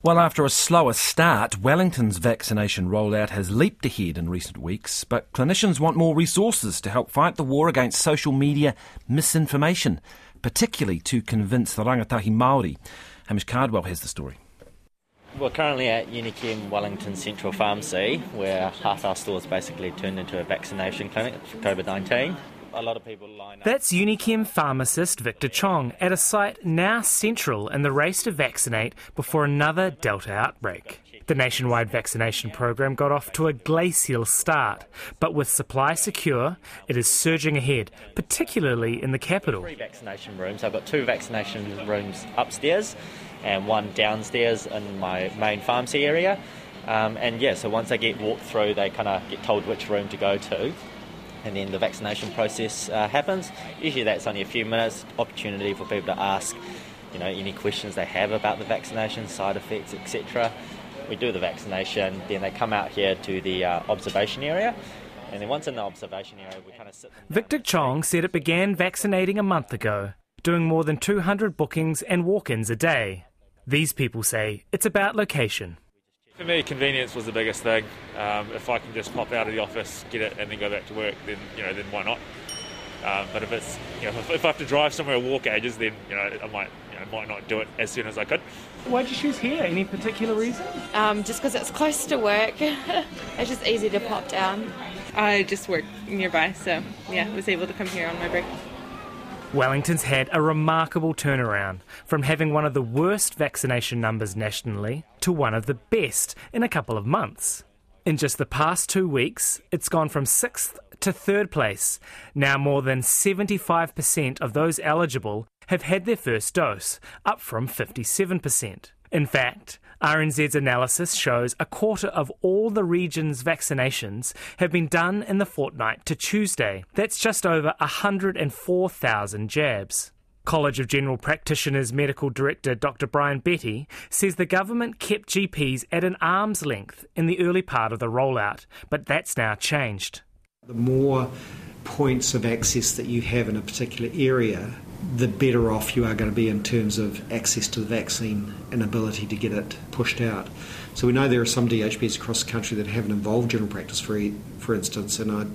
Well, after a slower start, Wellington's vaccination rollout has leaped ahead in recent weeks, but clinicians want more resources to help fight the war against social media misinformation, particularly to convince the rangatahi Māori. Hamish Cardwell has the story. We're currently at Unichem Wellington Central Pharmacy, where half our stores basically turned into a vaccination clinic for COVID-19. A lot of people line up. That's Unichem pharmacist Victor Chong at a site now central in the race to vaccinate before another Delta outbreak. The nationwide vaccination program got off to a glacial start, but with supply secure, it is surging ahead, particularly in the capital. 3 vaccination rooms. I've got 2 vaccination rooms upstairs and 1 downstairs in my main pharmacy area. So once they get walked through, they kind of get told which room to go to. And then the vaccination process happens. Usually that's only a few minutes, opportunity for people to ask, any questions they have about the vaccination, side effects, etc. We do the vaccination, then they come out here to the observation area, and then once in the observation area, we kind of sit. Victor Chong said it began vaccinating a month ago, doing more than 200 bookings and walk-ins a day. These people say it's about location. For me, convenience was the biggest thing. If I can just pop out of the office, get it, and then go back to work, then why not? But if it's if I have to drive somewhere or walk ages, then I might not do it as soon as I could. Why'd you choose here? Any particular reason? Just because it's close to work. It's just easy to pop down. I just work nearby, so was able to come here on my break. Wellington's had a remarkable turnaround, from having one of the worst vaccination numbers nationally to one of the best in a couple of months. In just the past 2 weeks, it's gone from 6th to 3rd place. Now more than 75% of those eligible have had their first dose, up from 57%. In fact, RNZ's analysis shows a quarter of all the region's vaccinations have been done in the fortnight to Tuesday. That's just over 104,000 jabs. College of General Practitioners Medical Director Dr Brian Betty says the government kept GPs at an arm's length in the early part of the rollout, but that's now changed. The more points of access that you have in a particular area, the better off you are going to be in terms of access to the vaccine and ability to get it pushed out. So we know there are some DHBs across the country that haven't involved general practice, for instance, and I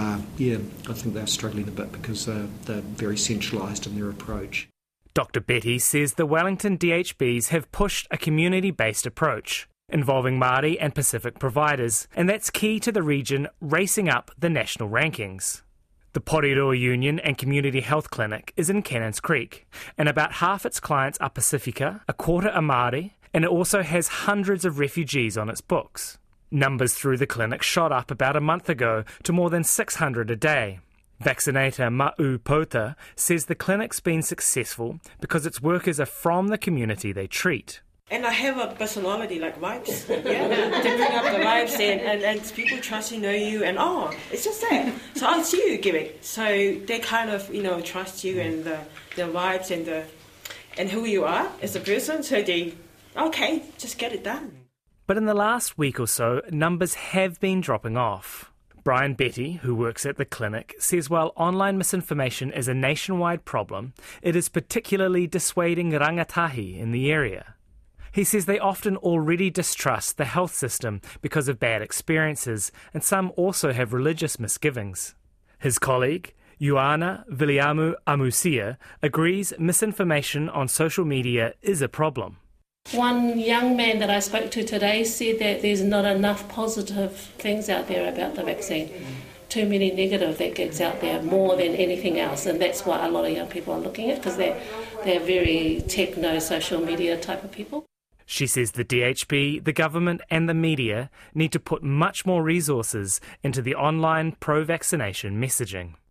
think they're struggling a bit because they're very centralised in their approach. Dr Betty says the Wellington DHBs have pushed a community-based approach, involving Māori and Pacific providers, and that's key to the region racing up the national rankings. The Porirua Union and Community Health Clinic is in Cannons Creek, and about half its clients are Pacifica, a quarter are Māori, and it also has hundreds of refugees on its books. Numbers through the clinic shot up about a month ago to more than 600 a day. Vaccinator Ma'u Pota says the clinic's been successful because its workers are from the community they treat. And I have a personality like vibes, to bring up the vibes and people trust you, know you, and it's just that. So it's you giving. So they kind of, trust you and the vibes and who you are as a person. So they, just get it done. But in the last week or so, numbers have been dropping off. Brian Betty, who works at the clinic, says while online misinformation is a nationwide problem, it is particularly dissuading rangatahi in the area. He says they often already distrust the health system because of bad experiences, and some also have religious misgivings. His colleague, Ioana Viliamu Amusia, agrees misinformation on social media is a problem. One young man that I spoke to today said that there's not enough positive things out there about the vaccine. Too many negative that gets out there more than anything else, and that's what a lot of young people are looking at because they're very techno social media type of people. She says the DHB, the government and the media need to put much more resources into the online pro-vaccination messaging.